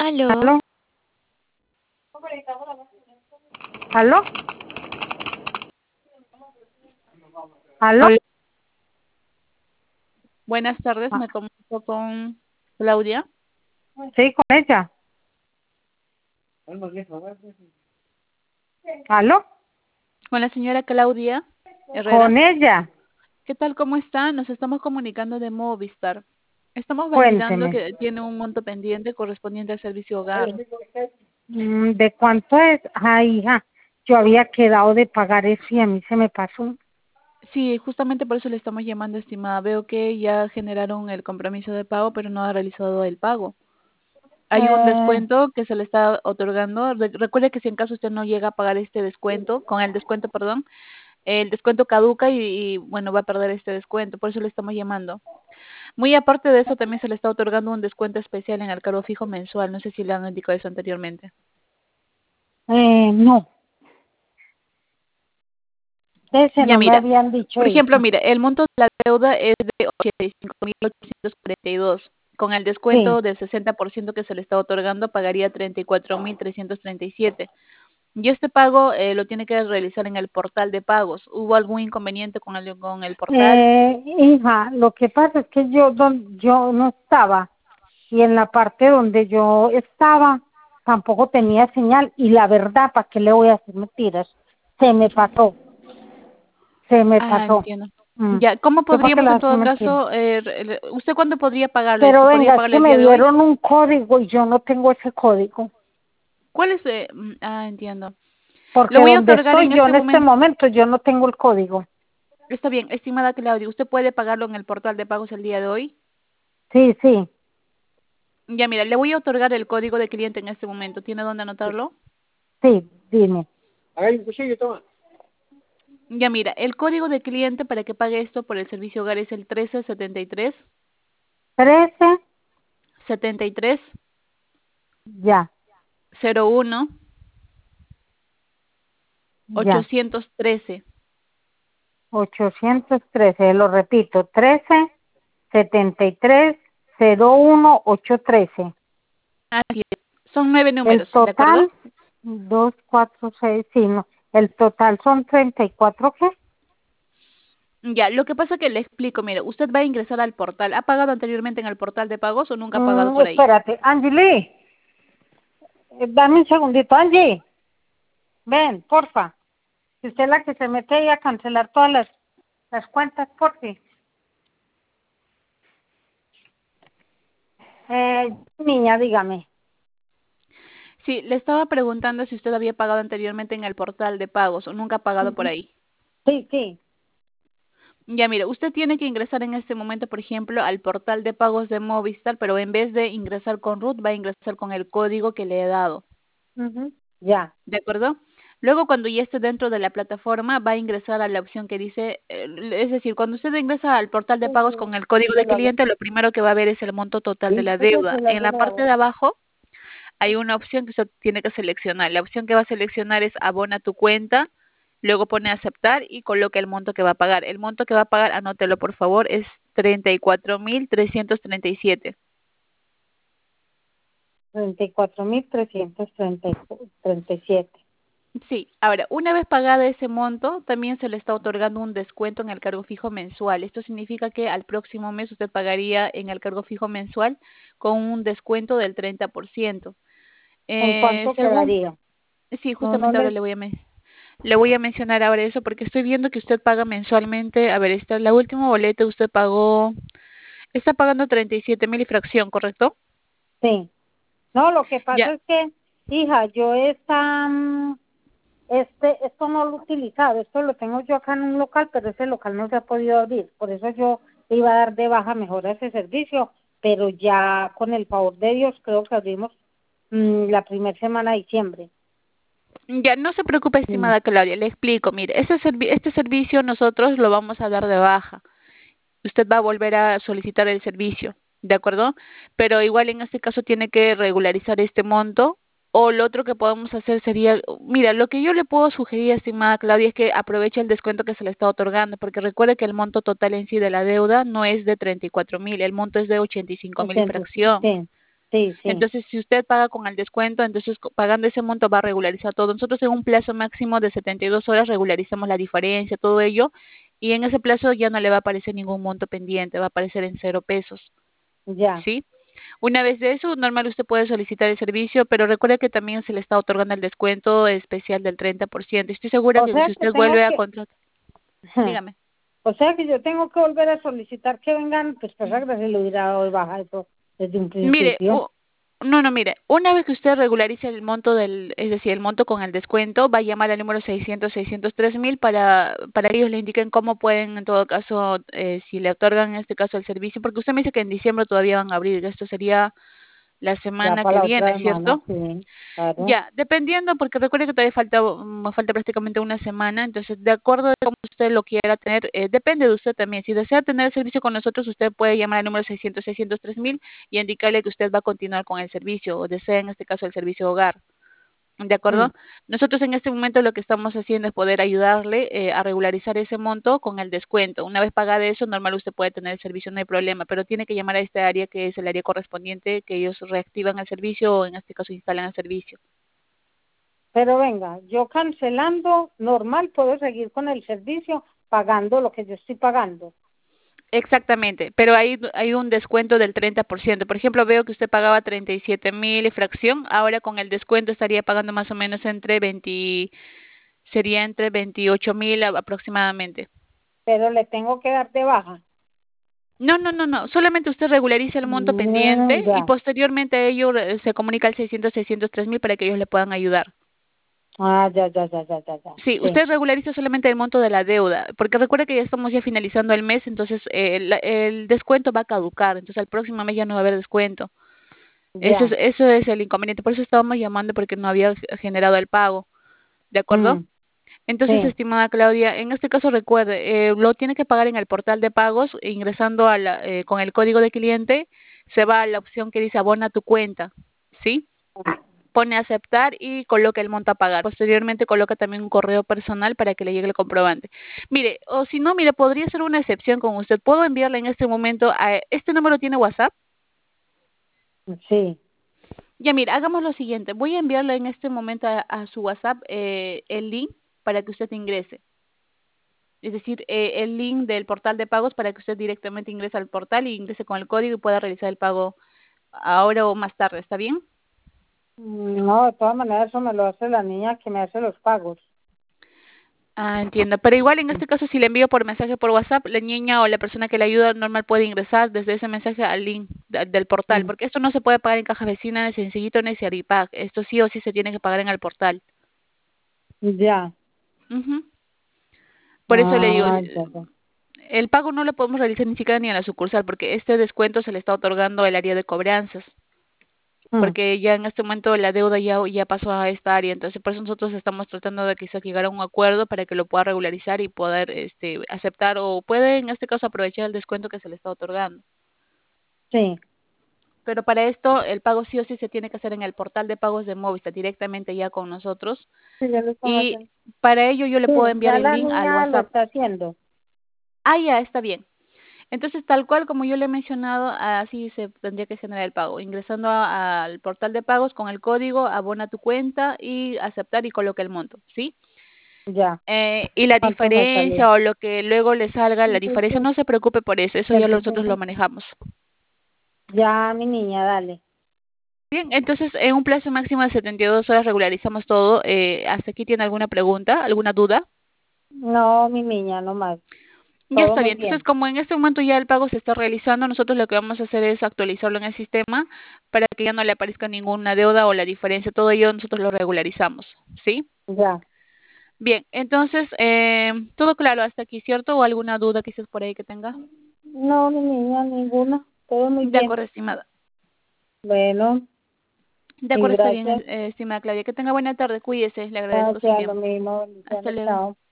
Aló, ¿Aló? ¿Aló? ¿Aló? hola, buenas tardes, Ah, me comunico con Claudia. sí, con ella. ¿Aló? Con la señora Claudia Herrera. Con ella. ¿Qué tal? ¿Cómo está? Nos estamos comunicando de Movistar. Estamos validando Cuénteme. que tiene un monto pendiente correspondiente al servicio hogar. ¿De cuánto es? Ay, hija, yo había quedado de pagar eso y a mí se me pasó. Sí, justamente por eso le estamos llamando, estimada. Veo que ya generaron el compromiso de pago, pero no ha realizado el pago. Hay un Eh, descuento que se le está otorgando. Recuerde que si en caso usted no llega a pagar este descuento, con el descuento, perdón, el descuento caduca bueno, va a perder este descuento. Por eso le estamos llamando. Muy aparte de eso, también se le está otorgando un descuento especial en el cargo fijo mensual. No sé si le han indicado eso anteriormente. no, ese Ya no me mira, habían dicho por ejemplo, eso. mira, el monto de la deuda es de 85.842. Con el Sí. descuento del 60% que se le está otorgando, pagaría 34.337. Y este pago lo tiene que realizar en el portal de pagos. ¿Hubo algún inconveniente con el portal? Hija, lo que pasa es que yo no estaba y en la parte donde yo estaba tampoco tenía señal y la verdad, ¿para qué le voy a hacer mentiras? Se me pasó, se me Ah, pasó. entiendo. Mm. Ya, ¿cómo ¿Yo para qué le podríamos voy en a hacer todo mentiras? caso, usted cuándo podría pagarlo Pero esto? ¿Podría venga, es pagarlo que el me día de hoy? dieron un código y yo no tengo ese código, ¿Cuál es? Entiendo. Le porque voy a donde otorgar estoy en yo este en este momento. momento yo no tengo el código. Está bien, estimada Claudia, ¿usted puede pagarlo en el portal de pagos el día de hoy? Sí, sí, Ya, mira, le voy a otorgar el código de cliente en este momento. ¿Tiene dónde anotarlo? sí, dime. Ya, mira, el código de cliente para que pague esto por el servicio hogar es el 1373 13, 73 ya, 01 ya. 813. 813, lo repito, 13 73 01 813. Así es. Son 9 El números, ¿de acuerdo? total, 2 4 6 sí, no. El total son 34, ¿qué? Ya, lo que pasa que le explico, mire, usted va a ingresar al portal. ¿Ha pagado anteriormente en el portal de pagos o nunca ha pagado por ahí? Espérate, Angeli, dame un segundito, Angie, ven, porfa. Si usted es la que se mete ahí a cancelar todas las cuentas, por fin. Niña, dígame. Sí, le estaba preguntando si usted había pagado anteriormente en el portal de pagos o nunca ha pagado por ahí. Sí, sí. Ya, mire, usted tiene que ingresar en este momento, por ejemplo, al portal de pagos de Movistar, pero en vez de ingresar con root, va a ingresar con el código que le he dado. Ujú. Ya. ¿De acuerdo? Luego, cuando ya esté dentro de la plataforma, va a ingresar a la opción que dice, es decir, cuando usted ingresa al portal de pagos con el código de cliente, lo primero que va a ver es el monto total de la deuda. En la parte de abajo hay una opción que usted tiene que seleccionar. La opción que va a seleccionar es abona tu cuenta, luego pone aceptar y coloca el monto que va a pagar. El monto que va a pagar, anótelo por favor, es 34.337. 34.337. Sí, ahora, una vez pagada ese monto, también se le está otorgando un descuento en el cargo fijo mensual. Esto significa que al próximo mes usted pagaría en el cargo fijo mensual con un descuento del 30%. ¿En cuánto Según, quedaría? sí, No, no justamente ahora le... le voy a mencionar ahora eso porque estoy viendo que usted paga mensualmente. A ver, esta es la última boleta, usted pagó, está pagando 37.000 y fracción, ¿correcto? Sí. No, lo que Ya, pasa es que, hija, yo esto no lo he utilizado, esto lo tengo yo acá en un local, pero ese local no se ha podido abrir, por eso yo iba a dar de baja mejor a ese servicio, pero ya con el favor de Dios creo que abrimos la primera semana de diciembre. ya, no se preocupe, Mm. estimada Claudia, le explico. Mire, este servicio nosotros lo vamos a dar de baja. Usted va a volver a solicitar el servicio, ¿de acuerdo? Pero igual en este caso tiene que regularizar este monto. O lo otro que podemos hacer sería, mira, lo que yo le puedo sugerir, estimada Claudia, es que aproveche el descuento que se le está otorgando, porque recuerde que el monto total en sí de la deuda no es de 34.000, el monto es de 85.000 y Entiendo. fracción. Sí. Sí, sí. Entonces, si usted paga con el descuento, entonces pagando ese monto va a regularizar todo. Nosotros en un plazo máximo de 72 horas regularizamos la diferencia, todo ello, y en ese plazo ya no le va a aparecer ningún monto pendiente, va a aparecer en 0 pesos, Ya. ¿sí? Una vez de eso, normal usted puede solicitar el servicio, pero recuerde que también se le está otorgando el descuento especial del 30%. Estoy segura O que sea si que usted tengo vuelve a que, contratar, dígame. o sea que yo tengo que volver a solicitar que vengan, pues para que se lo hubiera dado de baja eso desde un Mire, principio. no, mire, una vez que usted regularice el monto es decir, el monto con el descuento, va a llamar al número 603.000 para que ellos le indiquen cómo pueden, en todo caso, si le otorgan en este caso el servicio, porque usted me dice que en diciembre todavía van a abrir, esto sería la Ya semana para que la otra viene, semana, ¿cierto? sí, claro. Ya, dependiendo, porque recuerde que todavía me falta prácticamente una semana, entonces de acuerdo a cómo usted lo quiera tener, depende de usted también. Si desea tener el servicio con nosotros, usted puede llamar al número 603.000 y indicarle que usted va a continuar con el servicio o desea en este caso el servicio hogar. ¿De Mm. acuerdo? Nosotros en este momento lo que estamos haciendo es poder ayudarle a regularizar ese monto con el descuento. Una vez pagado eso, normal usted puede tener el servicio, no hay problema, pero tiene que llamar a este área que es el área correspondiente, que ellos reactivan el servicio o en este caso instalan el servicio. Pero venga, yo cancelando normal puedo seguir con el servicio pagando lo que yo estoy pagando. Exactamente, pero hay un descuento del 30%. Por ejemplo, veo que usted pagaba 37.000 y fracción, ahora con el descuento estaría pagando más o menos sería entre 28.000 aproximadamente. Pero le tengo que dar de baja. No, solamente usted regulariza el monto pendiente y Ya. posteriormente a ello se comunica al 603.000 para que ellos le puedan ayudar. Ah, ya, ya, ya, ya, ya, ya. Sí, Sí, usted regulariza solamente el monto de la deuda, porque recuerde que ya estamos ya finalizando el mes, entonces el descuento va a caducar, entonces el próximo mes ya no va a haber descuento. ya. Eso es el inconveniente, por eso estábamos llamando porque no había generado el pago, ¿de acuerdo? Mm, Entonces, sí. estimada Claudia, en este caso recuerde, lo tiene que pagar en el portal de pagos, ingresando con el código de cliente, se va a la opción que dice abona tu cuenta, ¿sí? Pone aceptar y coloca el monto a pagar. Posteriormente coloca también un correo personal para que le llegue el comprobante. Mire, o si no, mire, podría ser una excepción con usted. ¿Puedo enviarle en este momento a este número tiene WhatsApp? Sí. Ya, mira, hagamos lo siguiente. Voy a enviarle en este momento a su WhatsApp el link para que usted ingrese. Es decir, el link del portal de pagos para que usted directamente ingrese al portal y ingrese con el código y pueda realizar el pago ahora o más tarde. ¿Está bien? No, de todas maneras eso me lo hace la niña que me hace los pagos. Ah, entiendo. Pero igual en este caso, si le envío por mensaje por WhatsApp, la niña o la persona que le ayuda normal puede ingresar desde ese mensaje al link del portal, Mm, porque esto no se puede pagar en caja vecina, ni sencillito, ni Ciaripac. Esto sí o sí se tiene que pagar en el portal. ya. Ujú. Por eso le digo, Ah, ya, ya. el pago no lo podemos realizar ni siquiera ni a la sucursal, porque este descuento se le está otorgando el área de cobranzas, Mm, porque ya en este momento la deuda ya pasó a esta área, entonces por eso nosotros estamos tratando de quizá llegar a un acuerdo para que lo pueda regularizar y poder aceptar o puede en este caso aprovechar el descuento que se le está otorgando. sí. Pero para esto el pago sí o sí se tiene que hacer en el portal de pagos de Movistar directamente ya con nosotros Sí, ya lo están y haciendo. para ello yo le Sí, puedo enviar ya el la link al niña lo WhatsApp. está haciendo. Ah, ya, está bien. Entonces, tal cual como yo le he mencionado, así se tendría que generar el pago, ingresando al portal de pagos con el código, abona tu cuenta y aceptar y coloca el monto, ¿sí? Ya. Y la ¿Cuánto me salió? diferencia o lo que luego le salga, la diferencia, no se preocupe por eso, eso ya nosotros lo manejamos. Ya, mi niña, dale. Bien, entonces en un plazo máximo de 72 horas regularizamos todo. ¿Hasta aquí tiene alguna pregunta, alguna duda? No, mi niña, no más. Ya Todo está muy bien. Entonces, bien. como en este momento ya el pago se está realizando, nosotros lo que vamos a hacer es actualizarlo en el sistema para que ya no le aparezca ninguna deuda o la diferencia. Todo ello nosotros lo regularizamos, ¿sí? Ya. Bien, entonces, todo claro hasta aquí, ¿cierto? ¿O alguna duda quizás por ahí que tenga? No, mi niña, ninguna. Todo muy De bien. acuerdo, estimada. Bueno, De y acuerdo, está bien, gracias. estimada Claudia. Que tenga buena tarde, cuídese, le agradezco su Gracias, lo tiempo. mismo. Hasta Bendiciones, luego. chao.